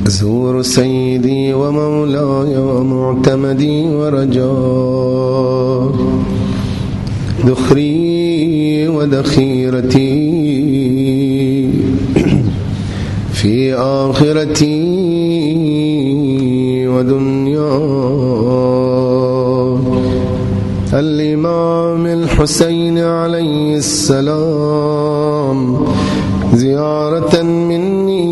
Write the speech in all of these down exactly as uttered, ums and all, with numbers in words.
زور سيدي ومولاي ومعتمدي ورجاي، ذخري ودخيرتي في آخرتي ودنياي، الإمام الحسين عليه السلام، زيارة مني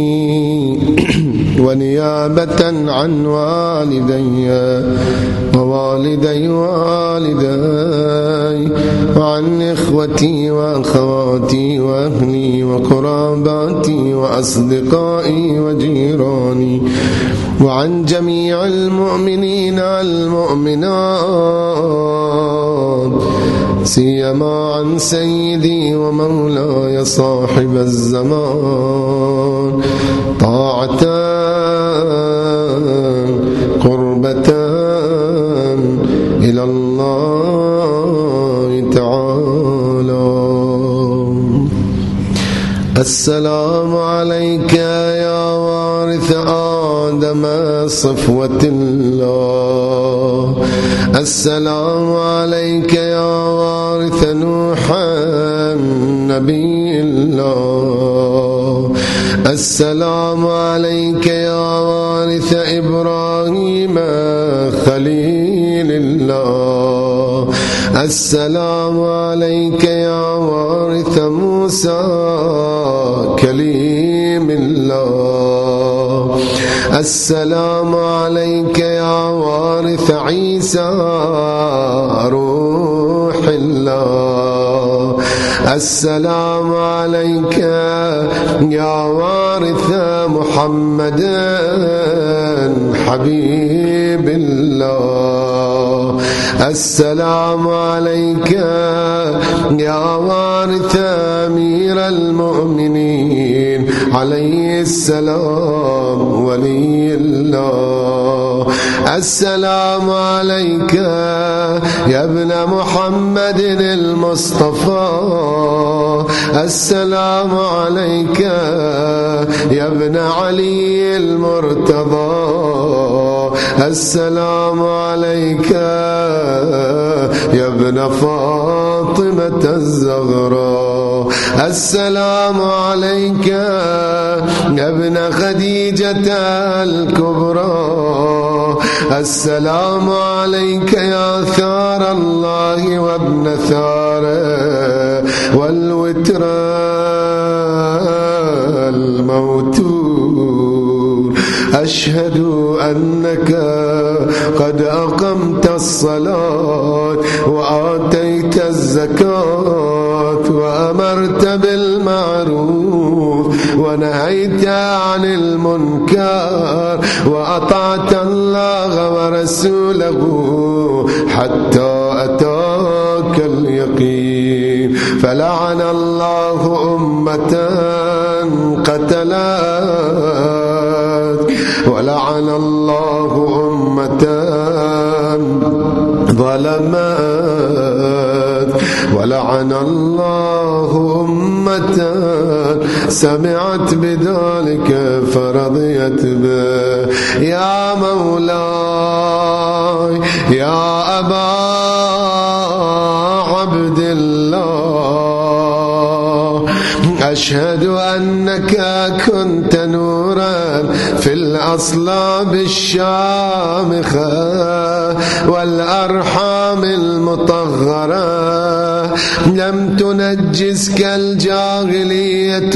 ونيابة عن والدي ووالدي والدي، وعن إخوتي وأخواتي وأهلي وقراباتي وأصدقائي وجيراني، وعن جميع المؤمنين والمؤمنات، سيما عن سيدي ومولاي صاحب الزمان، طاعة قربة إلى الله تعالى. السلام عليك يا وارث آدم صفوة الله، السلام عليك يا وارث نوح نبي الله، السلام عليك يا وارث إبراهيم خليل الله، السلام عليك يا وارث موسى كليم الله، السلام عليك يا وارث عيسى روح الله، السلام عليك يا وارث محمد حبيب الله، السلام عليك يا وارث أمير المؤمنين عليه السلام ولي الله، السلام عليك يا ابن محمد المصطفى، السلام عليك يا ابن علي المرتضى، السلام عليك يا ابن فاطمة الزهراء، السلام عليك يا ابن خديجة الكبرى، السلام عليك يا ثار الله وابن ثاره والوتر الموتور، أشهد أنك قد أقمت الصلاة وآتيت الزكاة وأمرت بالمعروف ونهيت عن المنكر وأطعت الله ورسوله حتى أتاك اليقين، فلعن الله أمة قتلت، ولعن الله أمة ظلمت، ولعن الله أمة سمعت بذلك فرضيت به. يا مولاي يا أبا عبد الله، أشهد أنك كنت نورا في الأصلاب الشامخة والأرحام المطهرة، لم تنجسك الجاهلية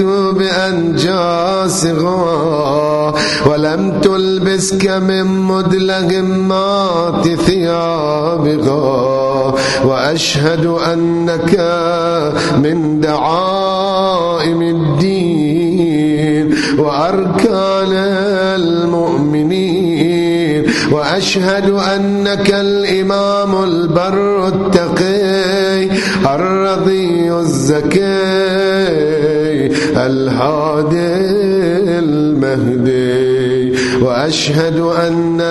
بأنجاسها، ولم تلبسك من مدلهمات ثيابها، وأشهد أنك من دعائم الدين وأركان المؤمنين، وأشهد أنك الإمام البر التقي الرضي الزكي الهادي المهدي، وأشهد أن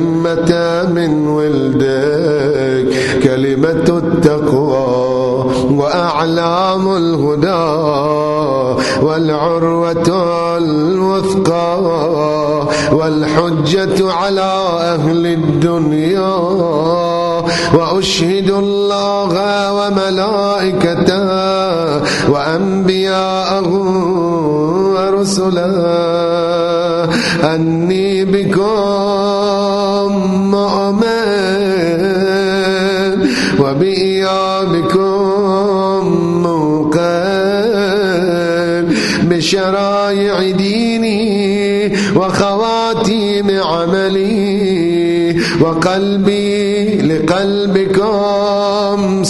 الأئمة من ولدك كلمة التقوى وأعلام الهدى والعروة الوثقى والحجة على أهل الدنيا. وأشهد الله وملائكته وأنبياءه ورسله أني بكم مؤمن وبإيابكم موقن بشرائع ديني وخواتيم عملي، وقلبي لقلبكم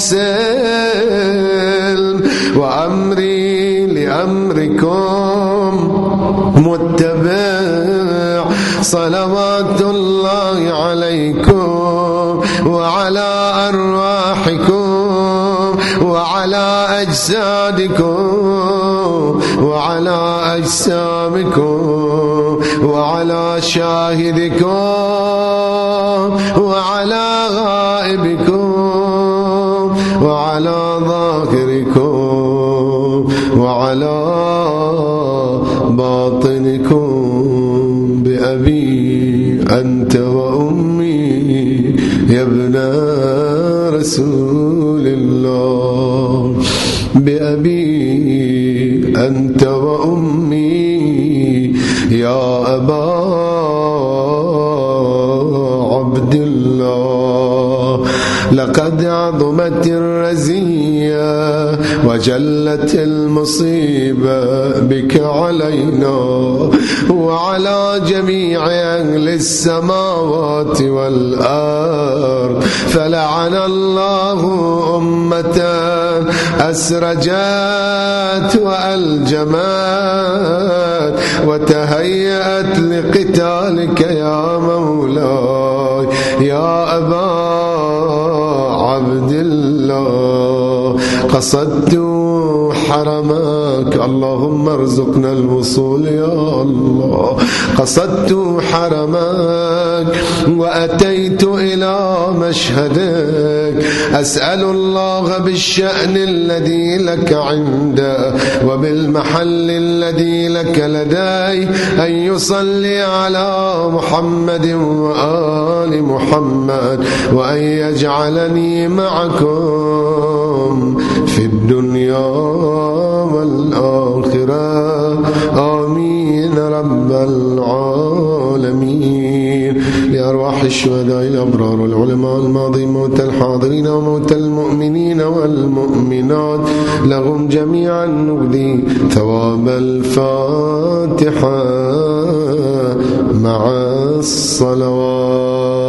سلم وأمري لأمركم متبع. صلوات الله عليكم وعلى أرواحكم وعلى أجسادكم وعلى أجسامكم وعلى شاهدكم وعلى غائبكم وعلى ظاهركم وعلى باطنكم. بأبي أنت وأمي يا ابن رسول الله، بأبي أنت وأمي يا أبا عبد الله. لقد عظمت الرزية وجلت المصيبة بك علينا وعلى جميع أهل السماوات والأرض، فلعن الله أمة أسرجت وألجمت وتهيأت لقتالك يا مولاي يا أبا عبد الله. قصدت حرمك، اللهم ارزقنا الوصول يا الله. قصدت حرمك وأتيت إلى مشهدك، أسأل الله بالشأن الذي لك عنده وبالمحل الذي لك لدي أن يصلي على محمد وآل محمد، وأن يجعلني معكم في الدنيا والآخرة. آمين رب العالمين. لأرواح الشهداء الأبرار والعلماء الماضين موتى الحاضرين وموتى المؤمنين والمؤمنات، لهم جميعا نهدي ثواب الفاتحة مع الصلوات.